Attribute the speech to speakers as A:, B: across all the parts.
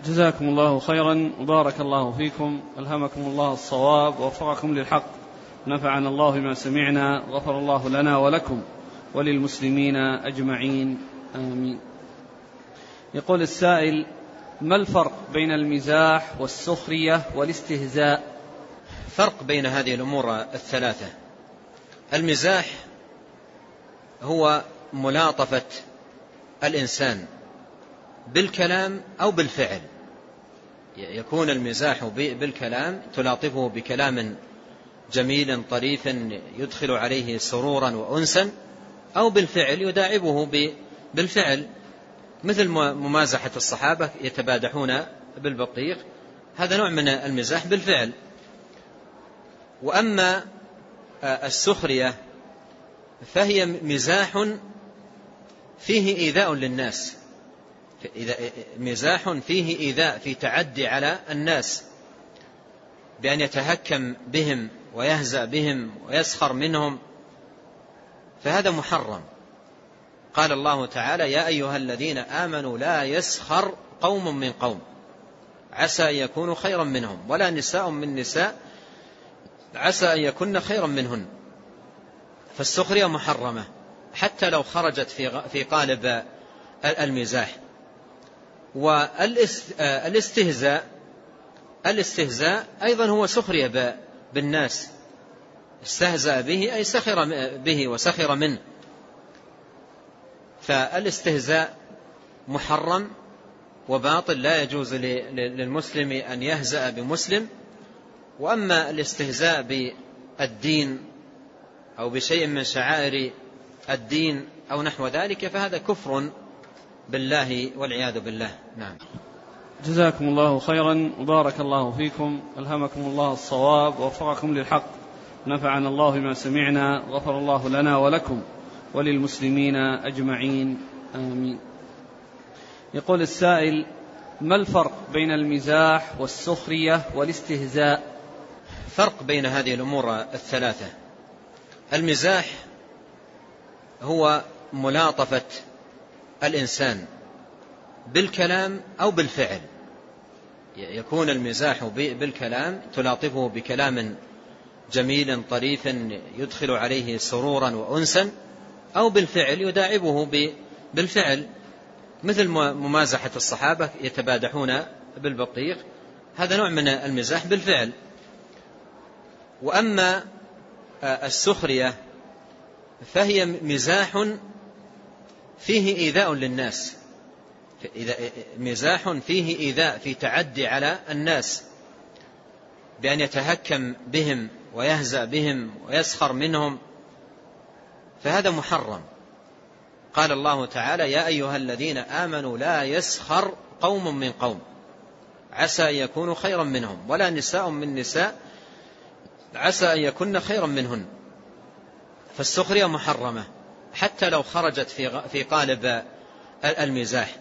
A: جزاكم الله خيرا وبارك الله فيكم، ألهمكم الله الصواب ووفقكم للحق، نفعنا الله بما سمعنا، غفر الله لنا ولكم وللمسلمين أجمعين، آمين. يقول السائل: ما الفرق بين المزاح والسخرية والاستهزاء؟
B: فرق بين هذه الأمور الثلاثة. المزاح هو ملاطفة الإنسان بالكلام أو بالفعل، يكون المزاح بالكلام، تلاطفه بكلام جميل طريف يدخل عليه سرورا وأنسا، أو بالفعل يداعبه بالفعل، مثل ممازحة الصحابة يتبادحون بالبطيخ، هذا نوع من المزاح بالفعل. وأما السخرية فهي مزاح فيه إيذاء للناس، مزاح فيه إيذاء، في تعدي على الناس بأن يتهكم بهم ويهزأ بهم ويسخر منهم، فهذا محرم. قال الله تعالى: يا أيها الذين آمنوا لا يسخر قوم من قوم عسى أن يكونوا خيرا منهم، ولا نساء من نساء عسى أن يكون خيرا منهن. فالسخرية محرمة حتى لو خرجت في قالب المزاح. والاستهزاء أيضا هو سخرية بالناس، استهزأ به أي سخر به وسخر منه، فالاستهزاء محرم وباطل، لا يجوز للمسلم أن يهزأ بمسلم. وأما الاستهزاء بالدين أو بشيء من شعائر الدين أو نحو ذلك فهذا كفر بالله والعياذ بالله. نعم.
A: جزاكم الله خيرا وبارك الله فيكم، ألهمكم الله الصواب ووفقكم للحق، نفعنا الله بما سمعنا، غفر الله لنا ولكم وللمسلمين أجمعين، آمين. يقول السائل: ما الفرق بين المزاح والسخرية والاستهزاء؟
B: فرق بين هذه الأمور الثلاثة. المزاح هو ملاطفة الإنسان بالكلام أو بالفعل، يكون المزاح بالكلام، تلاطفه بكلام جميل طريف يدخل عليه سرورا وأنسا، أو بالفعل يداعبه بالفعل، مثل ممازحة الصحابة يتبادحون بالبطيخ، هذا نوع من المزاح بالفعل. وأما السخرية فهي مزاح فيه إيذاء للناس، مزاح فيه إيذاء، في تعدي على الناس بأن يتهكم بهم ويهزأ بهم ويسخر منهم، فهذا محرم. قال الله تعالى: يا أيها الذين آمنوا لا يسخر قوم من قوم عسى أن يكونوا خيرا منهم، ولا نساء من نساء عسى أن يكون خيرا منهن. فالسخرية محرمة حتى لو خرجت في قالب المزاح.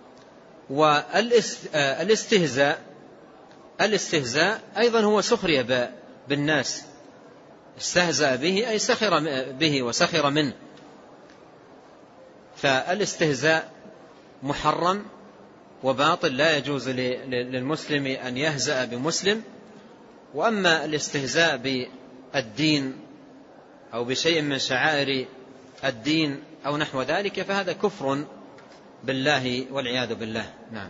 B: والاستهزاء أيضا هو سخرية بالناس، استهزأ به أي سخر به وسخر منه، فالاستهزاء محرم وباطل، لا يجوز للمسلم أن يهزأ بمسلم. وأما الاستهزاء بالدين أو بشيء من شعائر الدين أو نحو ذلك فهذا كفر بالله والعياذ بالله. نعم.